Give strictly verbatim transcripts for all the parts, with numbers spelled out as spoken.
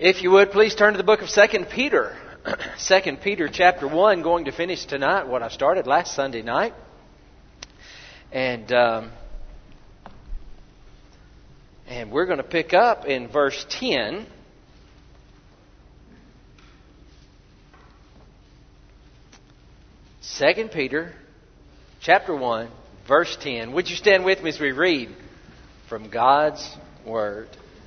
If you would, please turn to the book of Second Peter. Second Peter chapter one, going to finish tonight what I started last Sunday night. And um, and we're going to pick up in verse ten. Second Peter chapter one, verse ten. Would you stand with me as we read from God's Word?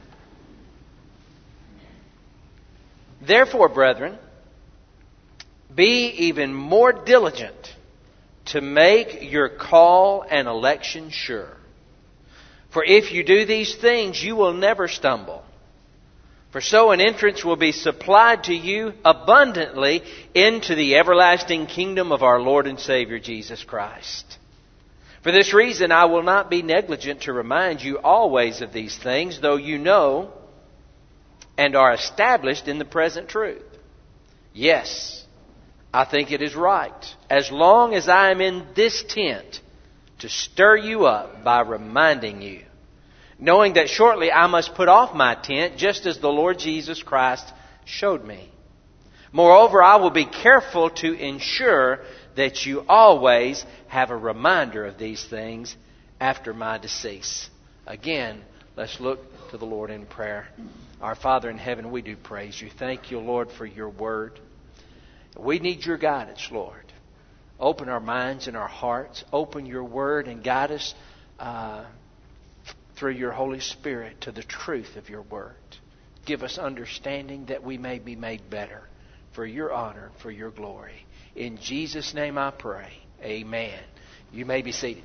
Therefore, brethren, be even more diligent to make your call and election sure. For if you do these things, you will never stumble. For so an entrance will be supplied to you abundantly into the everlasting kingdom of our Lord and Savior Jesus Christ. For this reason, I will not be negligent to remind you always of these things, though you know and are established in the present truth. Yes, I think it is right, as long as I am in this tent, to stir you up by reminding you, knowing that shortly I must put off my tent, just as the Lord Jesus Christ showed me. Moreover, I will be careful to ensure that you always have a reminder of these things after my decease. Again, let's look to the Lord in prayer. Our Father in heaven, we do praise you. Thank you, Lord, for your word. We need your guidance, Lord. Open our minds and our hearts. Open your word and guide us uh, through your Holy Spirit to the truth of your word. Give us understanding that we may be made better for your honor, for your glory. In Jesus' name I pray. Amen. You may be seated.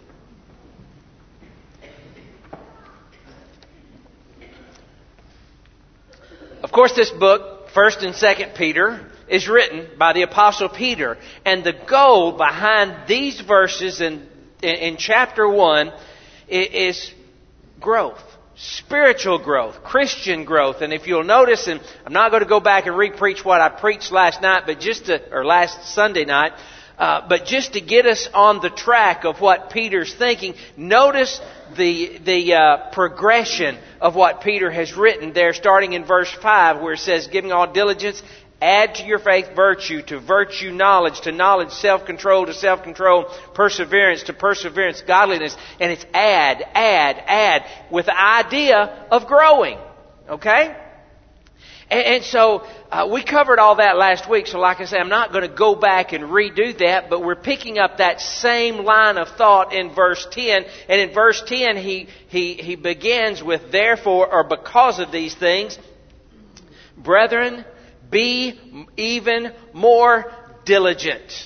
Of course, this book, First and Second Peter, is written by the Apostle Peter. And the goal behind these verses in, in, in chapter one is growth. Spiritual growth. Christian growth. And if you'll notice, and I'm not going to go back and re-preach what I preached last night, but just to, or last Sunday night, uh, but just to get us on the track of what Peter's thinking, notice the the uh, progression of what Peter has written there, starting in verse five, where it says, giving all diligence, add to your faith virtue, to virtue knowledge, to knowledge self-control, to self-control perseverance, to perseverance godliness. And it's add, add, add, with the idea of growing. Okay? And, and so uh, we covered all that last week. So like I say, I'm not going to go back and redo that, but we're picking up that same line of thought in verse ten. And in verse ten, he, he, he begins with, therefore, or because of these things, brethren, be even more diligent.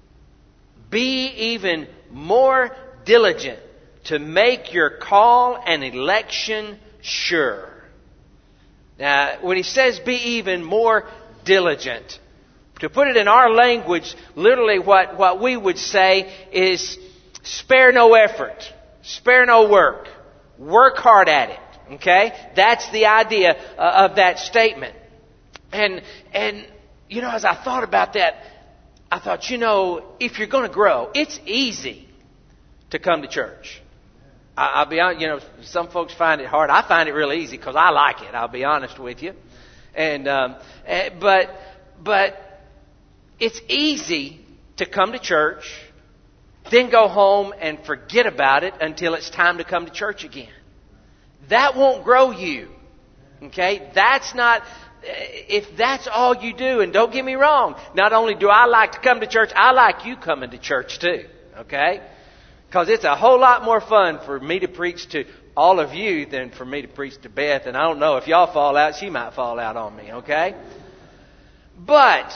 Be even more diligent to make your call and election sure. Now, when he says be even more diligent, to put it in our language, literally what, what we would say is spare no effort, spare no work, work hard at it. Okay? That's the idea uh, of that statement. And, and, you know, as I thought about that, I thought, you know, if you're going to grow, it's easy to come to church. I, I'll be honest, you know, some folks find it hard. I find it really easy because I like it. I'll be honest with you. And, um, but, but it's easy to come to church, then go home and forget about it until it's time to come to church again. That won't grow you. Okay? That's not... If that's all you do, and don't get me wrong, not only do I like to come to church, I like you coming to church too. Okay? Because it's a whole lot more fun for me to preach to all of you than for me to preach to Beth. And I don't know, if y'all fall out, she might fall out on me. Okay? But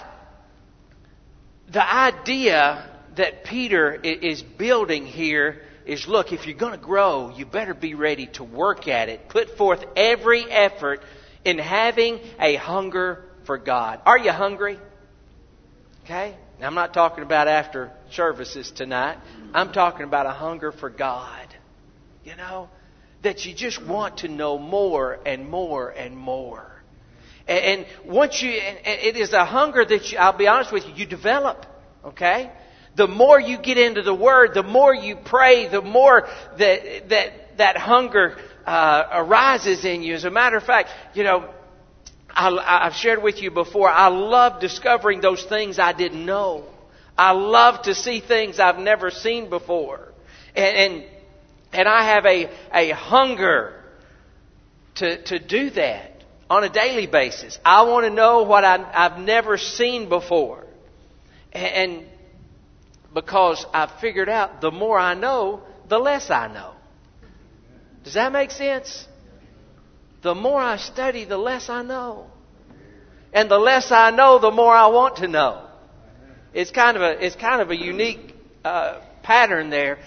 the idea that Peter is building here is, look, if you're going to grow, you better be ready to work at it. Put forth every effort in having a hunger for God. Are you hungry? Okay? Now, I'm not talking about after services tonight. I'm talking about a hunger for God. You know? That you just want to know more and more and more. And, and once you, and it is a hunger that you, I'll be honest with you, you develop. Okay? The more you get into the Word, the more you pray, the more that that that hunger uh, arises in you. As a matter of fact, you know, I, I've shared with you before, I love discovering those things I didn't know. I love to see things I've never seen before. And, and, and I have a, a hunger to, to do that on a daily basis. I want to know what I, I've never seen before. And, and because I've figured out the more I know, the less I know. Does that make sense? The more I study, the less I know. And the less I know, the more I want to know. It's kind of a, it's kind of a unique uh, pattern there.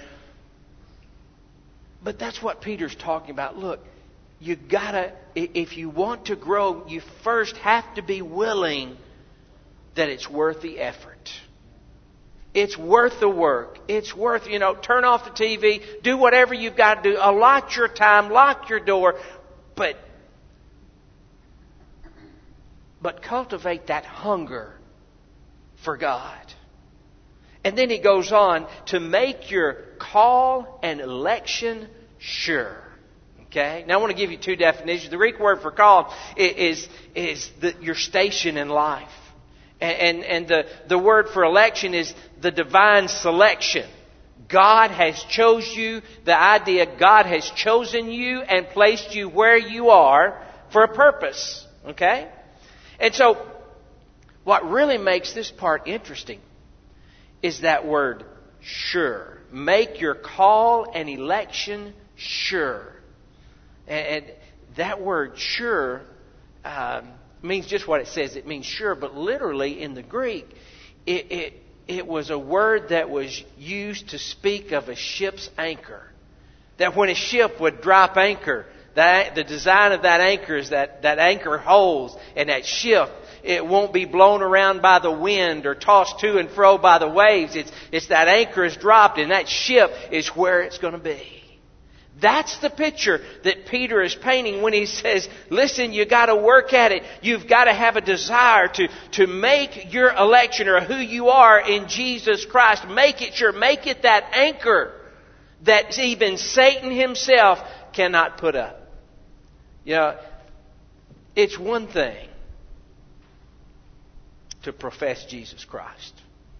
But that's what Peter's talking about. Look, you gotta, if you want to grow, you first have to be willing that it's worth the effort. It's worth the work. It's worth, you know, turn off the T V, do whatever you've got to do, allot your time, lock your door, but, but cultivate that hunger for God. And then he goes on to make your call and election sure. Okay? Now I want to give you two definitions. The Greek word for call is, is the, your station in life. And, and, and the, the word for election is the divine selection. God has chose you, the idea God has chosen you and placed you where you are for a purpose. Okay? And so, what really makes this part interesting is that word sure. Make your call and election sure. And, and that word sure um, means just what it says. It means sure, but literally in the Greek, it, it, it was a word that was used to speak of a ship's anchor. That when a ship would drop anchor, that, the design of that anchor is that, that anchor holds, and that ship, it won't be blown around by the wind or tossed to and fro by the waves. It's, it's that anchor is dropped, and that ship is where it's going to be. That's the picture that Peter is painting when he says, listen, you got to work at it. You've got to have a desire to, to make your election or who you are in Jesus Christ. Make it sure. Make it that anchor that even Satan himself cannot put up. You know, it's one thing to profess Jesus Christ.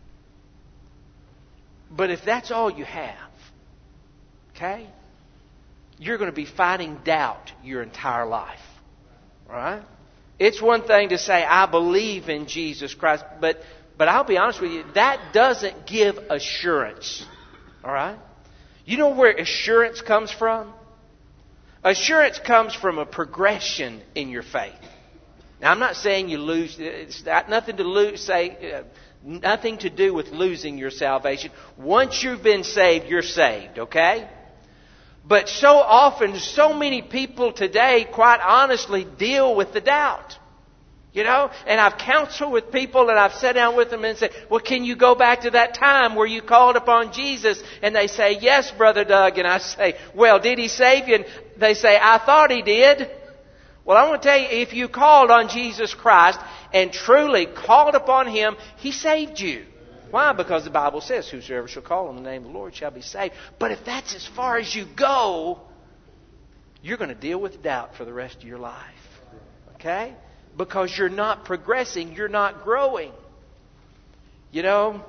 But if that's all you have, okay, you're going to be fighting doubt your entire life. All right? It's one thing to say, I believe in Jesus Christ, but, but I'll be honest with you, that doesn't give assurance. All right? You know where assurance comes from? Assurance comes from a progression in your faith. Now, I'm not saying you lose. It's got nothing to lose. Say uh, nothing to do with losing your salvation. Once you've been saved, you're saved. Okay. But so often, so many people today, quite honestly, deal with the doubt. You know, and I've counseled with people and I've sat down with them and said, well, can you go back to that time where you called upon Jesus? And they say, yes, Brother Doug. And I say, well, did He save you? And they say, I thought He did. Well, I want to tell you, if you called on Jesus Christ and truly called upon Him, He saved you. Why? Because the Bible says, whosoever shall call on the name of the Lord shall be saved. But if that's as far as you go, you're going to deal with doubt for the rest of your life. Okay? Because you're not progressing, you're not growing. You know,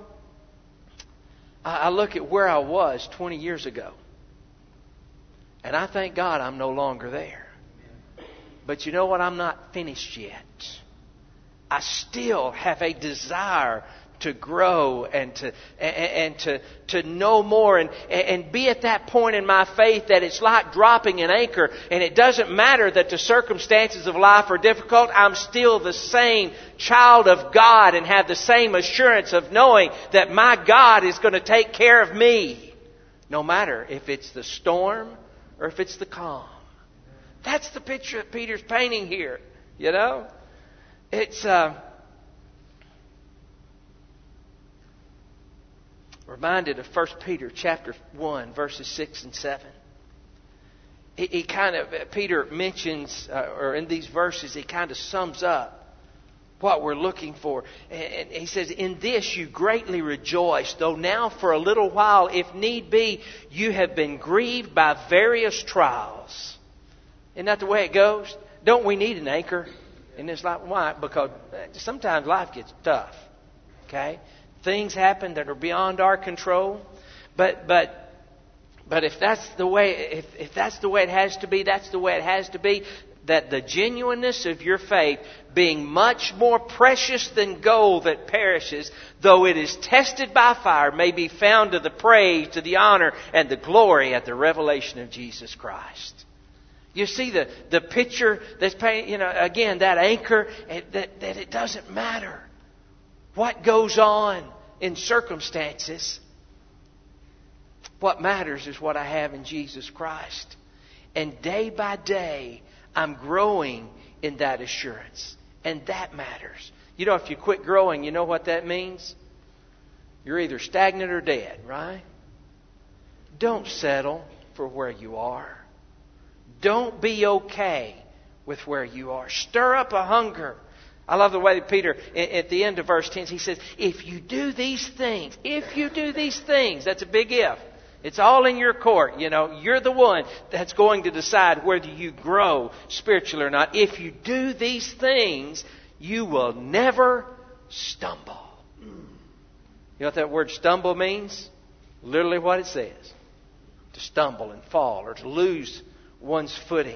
I look at where I was twenty years ago. And I thank God I'm no longer there. But you know what? I'm not finished yet. I still have a desire to grow and to and, and to to know more and and be at that point in my faith that it's like dropping an anchor, and it doesn't matter that the circumstances of life are difficult. I'm still the same child of God and have the same assurance of knowing that my God is going to take care of me, no matter if it's the storm or if it's the calm. That's the picture that Peter's painting here. You know, it's. Uh, Reminded of First Peter chapter one, verses six and seven. He, he kind of, Peter mentions, uh, or in these verses, he kind of sums up what we're looking for. And he says, in this you greatly rejoice, though now for a little while, if need be, you have been grieved by various trials. Isn't that the way it goes? Don't we need an anchor? And it's like, why? Because sometimes life gets tough. Okay? Things happen that are beyond our control. But but but if that's the way if, if that's the way it has to be, that's the way it has to be. That the genuineness of your faith, being much more precious than gold that perishes, though it is tested by fire, may be found to the praise, to the honor, and the glory at the revelation of Jesus Christ. You see the, the picture that's painted, you know, again, that anchor, that, that it doesn't matter what goes on in circumstances. What matters is what I have in Jesus Christ. And day by day, I'm growing in that assurance. And that matters. You know, if you quit growing, you know what that means? You're either stagnant or dead, right? Don't settle for where you are. Don't be okay with where you are. Stir up a hunger. I love the way that Peter, at the end of verse ten, he says, if you do these things, if you do these things, that's a big if. It's all in your court. You know, you're the one that's going to decide whether you grow spiritually or not. If you do these things, you will never stumble. You know what that word stumble means? Literally what it says. To stumble and fall or to lose one's footing.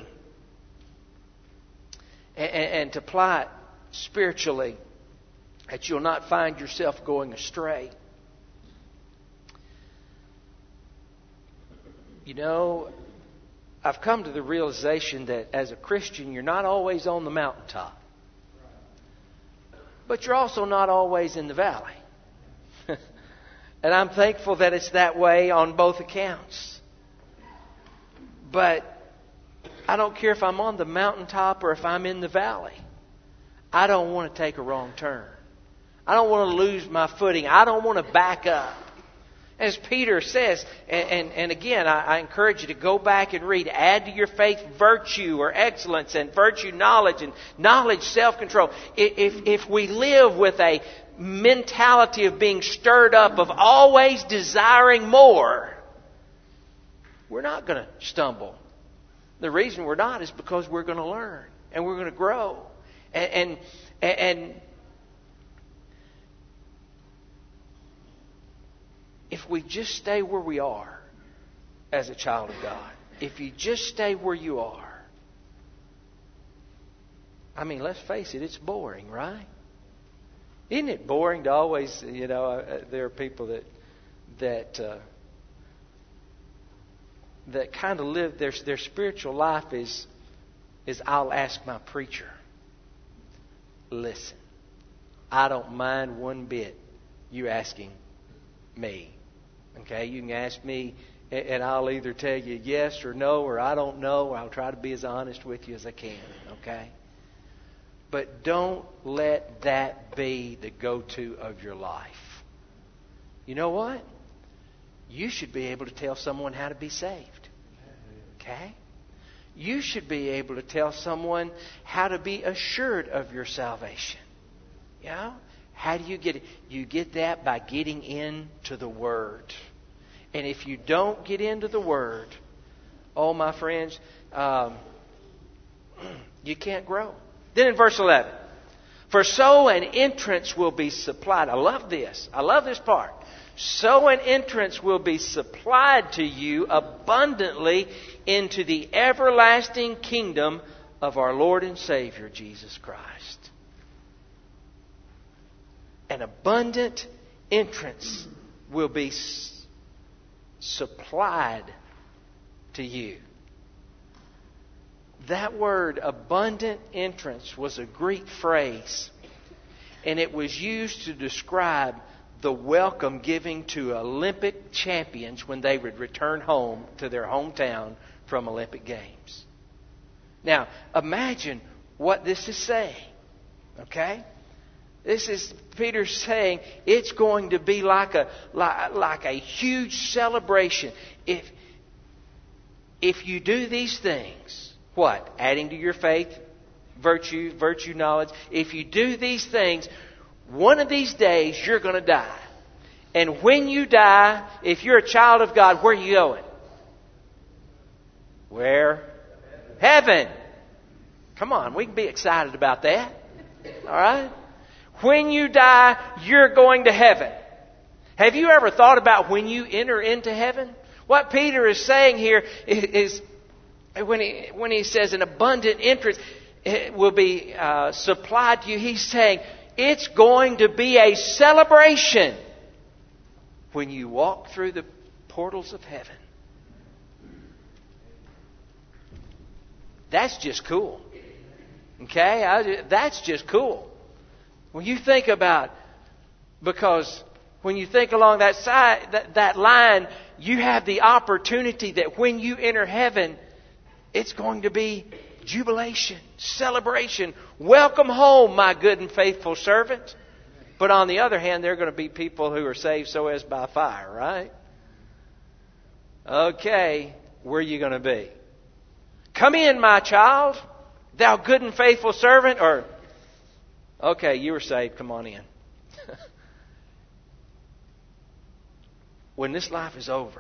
And, and, and to apply it spiritually, that you'll not find yourself going astray. You know, I've come to the realization that as a Christian, you're not always on the mountaintop. But you're also not always in the valley. And I'm thankful that it's that way on both accounts. But I don't care if I'm on the mountaintop or if I'm in the valley. I don't want to take a wrong turn. I don't want to lose my footing. I don't want to back up. As Peter says, and, and, and again, I, I encourage you to go back and read. Add to your faith virtue or excellence, and virtue knowledge, and knowledge self-control. If, if we live with a mentality of being stirred up, of always desiring more, we're not going to stumble. The reason we're not is because we're going to learn and we're going to grow. And, and, and if we just stay where we are as a child of God, if you just stay where you are, I mean, let's face it, it's boring, right? Isn't it boring to always, you know, uh, there are people that that uh, that kind of live their their spiritual life is is I'll ask my preacher. Listen, I don't mind one bit you asking me. Okay, you can ask me and I'll either tell you yes or no, or I don't know, or I'll try to be as honest with you as I can. Okay? But don't let that be the go-to of your life. You know what? You should be able to tell someone how to be saved. Okay? You should be able to tell someone how to be assured of your salvation. You know? How do you get it? You get that by getting into the Word. And if you don't get into the Word, oh, my friends, um, you can't grow. Then in verse eleven, for so an entrance will be supplied. I love this. I love this part. So an entrance will be supplied to you abundantly into the everlasting kingdom of our Lord and Savior, Jesus Christ. An abundant entrance will be s- supplied to you. That word, abundant entrance, was a Greek phrase. And it was used to describe the welcome given to Olympic champions when they would return home to their hometown from Olympic Games. Now, imagine what this is saying. Okay? This is Peter saying it's going to be like a like, like a huge celebration. If if you do these things, what? Adding to your faith, virtue, virtue knowledge. If you do these things, one of these days you're going to die. And when you die, if you're a child of God, where are you going? Where? Heaven. Come on, we can be excited about that. All right? When you die, you're going to heaven. Have you ever thought about when you enter into heaven? What Peter is saying here is, when he, when he says an abundant entrance will be uh, supplied to you, he's saying it's going to be a celebration when you walk through the portals of heaven. That's just cool. Okay? I, that's just cool. When you think about, because when you think along that side, that, that line, you have the opportunity that when you enter heaven, it's going to be jubilation, celebration. Welcome home, my good and faithful servant. But on the other hand, there are going to be people who are saved so as by fire, right? Okay, where are you going to be? Come in, my child, thou good and faithful servant. Or, okay, you were saved, come on in. When this life is over,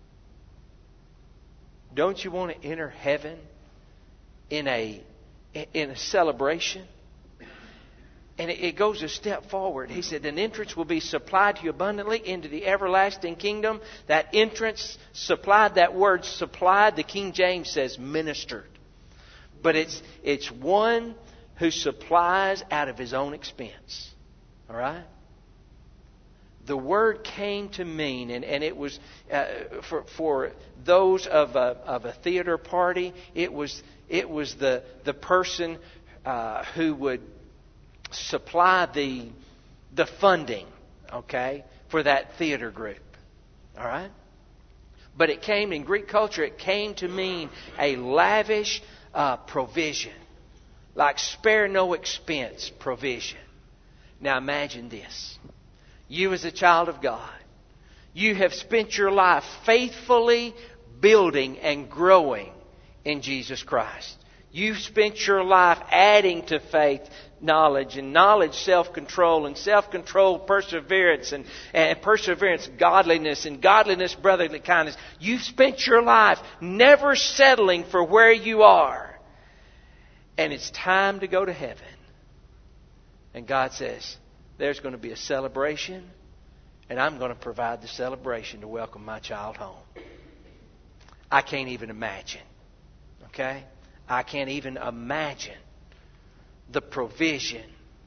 don't you want to enter heaven in a in a celebration? And it goes a step forward. He said, an entrance will be supplied to you abundantly into the everlasting kingdom. That entrance supplied, that word supplied, the King James says ministered. But it's it's one who supplies out of his own expense. All right? The word came to mean, and, and it was uh, for for those of a, of a theater party, it was it was the the person uh, who would supply the the funding, okay, for that theater group. All right? But it came in Greek culture, it came to mean a lavish uh, provision, like spare no expense provision. Now imagine this. You as a child of God, you have spent your life faithfully building and growing in Jesus Christ. You've spent your life adding to faith knowledge, and knowledge self-control, and self-control perseverance, and, and perseverance godliness, and godliness brotherly kindness. You've spent your life never settling for where you are. And it's time to go to heaven. And God says, there's going to be a celebration, and I'm going to provide the celebration to welcome my child home. I can't even imagine. Okay? I can't even imagine the provision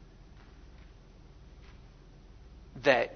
that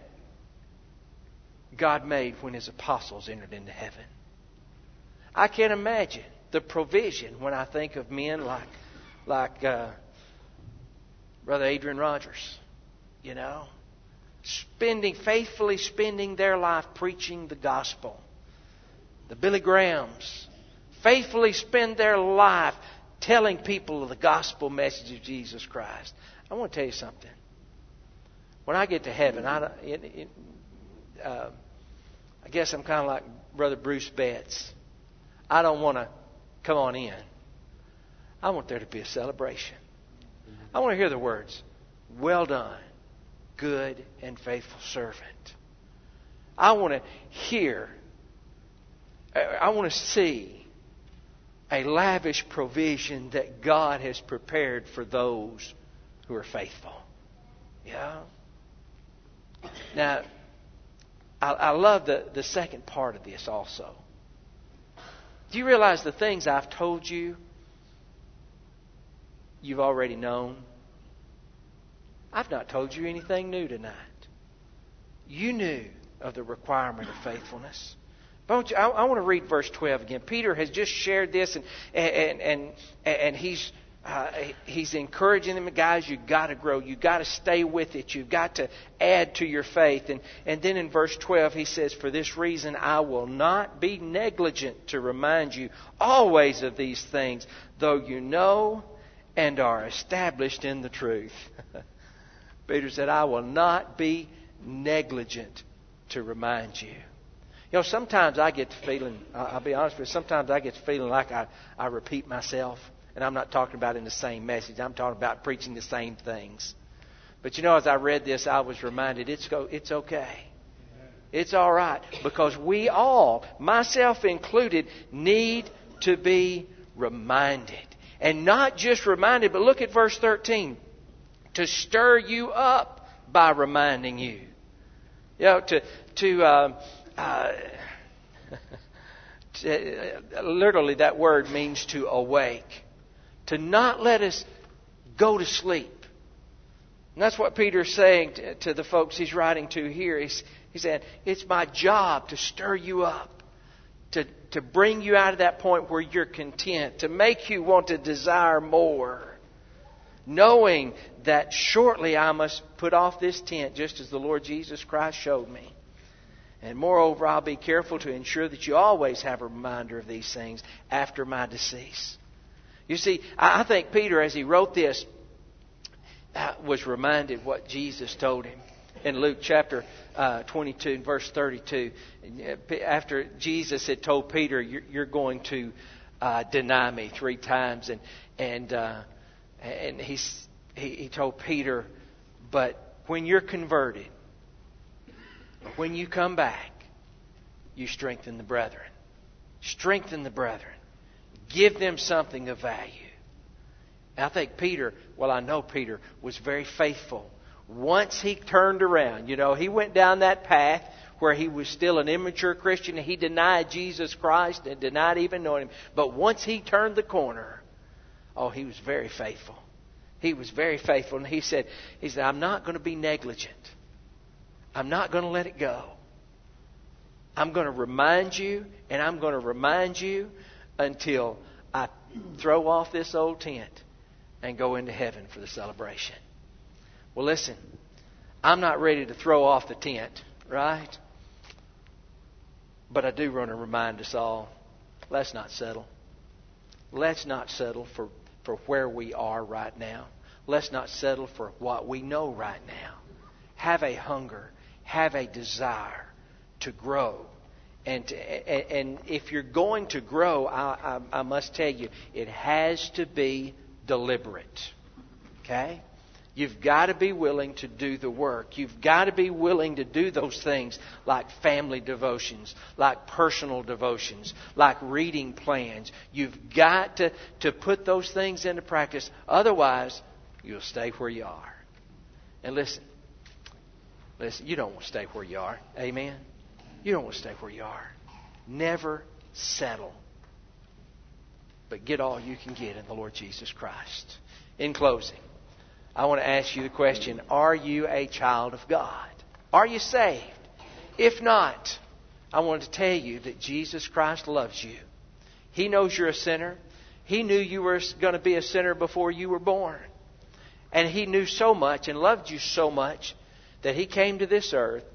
God made when His apostles entered into heaven. I can't imagine the provision when I think of men like, like uh, Brother Adrian Rogers, you know, spending faithfully spending their life preaching the gospel. The Billy Grahams faithfully spend their life telling people the gospel message of Jesus Christ. I want to tell you something. When I get to heaven, I, it, it, uh, I guess I'm kind of like Brother Bruce Betts. I don't want to come on in. I want there to be a celebration. I want to hear the words, well done, good and faithful servant. I want to hear, I want to see a lavish provision that God has prepared for those who are faithful. Yeah. Now, I, I love the, the second part of this also. Do you realize the things I've told you, you've already known? I've not told you anything new tonight. You knew of the requirement of faithfulness. But I, I want to read verse twelve again. Peter has just shared this, and and and and he's uh, he's encouraging them, guys. You got to grow. You got to stay with it. You've got to add to your faith. And and then in verse twelve, he says, "For this reason, I will not be negligent to remind you always of these things, though you know and are established in the truth." Peter said, "I will not be negligent to remind you." You know, sometimes I get to feeling, I'll be honest with you, sometimes I get to feeling like I, I repeat myself. And I'm not talking about in the same message. I'm talking about preaching the same things. But you know, as I read this, I was reminded it's go, it's okay. It's all right. Because we all, myself included, need to be reminded. And not just reminded, but look at verse thirteen. To stir you up by reminding you. You know, to, to, uh, uh, to uh, literally that word means to awake. To not let us go to sleep. And that's what Peter's saying to, to the folks he's writing to here. He's, he said, it's my job to stir you up. To, to bring you out of that point where you're content. To make you want to desire more. Knowing that shortly I must put off this tent just as the Lord Jesus Christ showed me. And moreover, I'll be careful to ensure that you always have a reminder of these things after my decease. You see, I think Peter, as he wrote this, was reminded what Jesus told him in Luke chapter uh, twenty-two, verse thirty-two. After Jesus had told Peter, "You're, you're going to uh, deny me three times," and and uh, and he's, he he told Peter, "But when you're converted, when you come back, you strengthen the brethren. Strengthen the brethren. Give them something of value." And I think Peter, well, I know Peter was very faithful. Once he turned around, you know, he went down that path where he was still an immature Christian and he denied Jesus Christ and denied even knowing Him. But once he turned the corner, oh, he was very faithful. He was very faithful. And he said, he said, I'm not going to be negligent. I'm not going to let it go. I'm going to remind you, and I'm going to remind you until I throw off this old tent and go into heaven for the celebration. Well, listen, I'm not ready to throw off the tent, right? But I do want to remind us all, let's not settle. Let's not settle for, for where we are right now. Let's not settle for what we know right now. Have a hunger, have a desire to grow. And, to, and if you're going to grow, I, I, I must tell you, it has to be deliberate. Okay? You've got to be willing to do the work. You've got to be willing to do those things like family devotions, like personal devotions, like reading plans. You've got to, to put those things into practice. Otherwise, you'll stay where you are. And listen, listen, you don't want to stay where you are. Amen? You don't want to stay where you are. Never settle. But get all you can get in the Lord Jesus Christ. In closing, I want to ask you the question, are you a child of God? Are you saved? If not, I want to tell you that Jesus Christ loves you. He knows you're a sinner. He knew you were going to be a sinner before you were born. And He knew so much and loved you so much that He came to this earth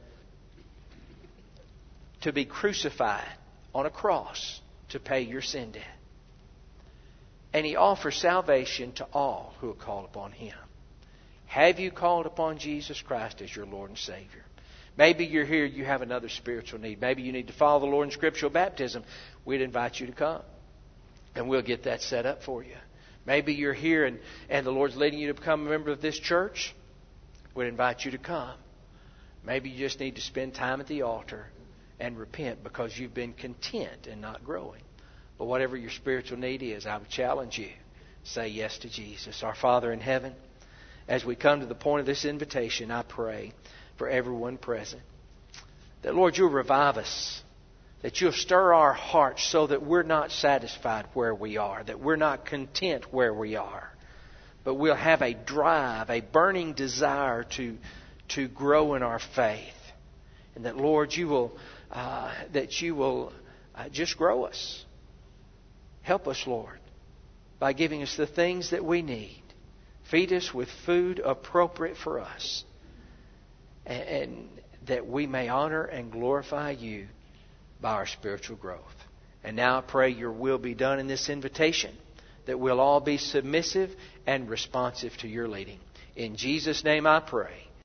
to be crucified on a cross to pay your sin debt. And He offers salvation to all who are called upon Him. Have you called upon Jesus Christ as your Lord and Savior? Maybe you're here, you have another spiritual need. Maybe you need to follow the Lord in scriptural baptism. We'd invite you to come. And we'll get that set up for you. Maybe you're here and, and the Lord's leading you to become a member of this church. We'd invite you to come. Maybe you just need to spend time at the altar and repent because you've been content and not growing. But whatever your spiritual need is, I would challenge you. Say yes to Jesus. Our Father in heaven, as we come to the point of this invitation, I pray for everyone present that, Lord, You'll revive us. That You'll stir our hearts so that we're not satisfied where we are. That we're not content where we are. But we'll have a drive, a burning desire to, to grow in our faith. And that, Lord, You will, uh, that you will uh, just grow us. Help us, Lord, by giving us the things that we need. Feed us with food appropriate for us. And, and that we may honor and glorify You by our spiritual growth. And now I pray Your will be done in this invitation. That we'll all be submissive and responsive to Your leading. In Jesus' name I pray.